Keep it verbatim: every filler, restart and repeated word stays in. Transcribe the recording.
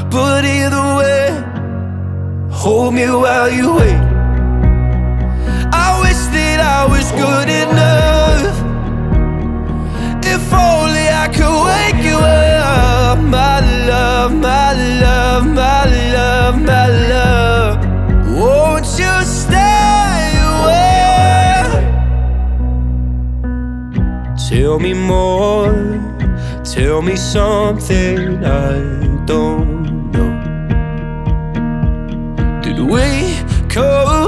But either way, hold me while you wait. I wish that I was good enough. If only I could wake you up. My love, my love, my love, my love. Won't you stay away? Tell me more, tell me something I don't know. Did we come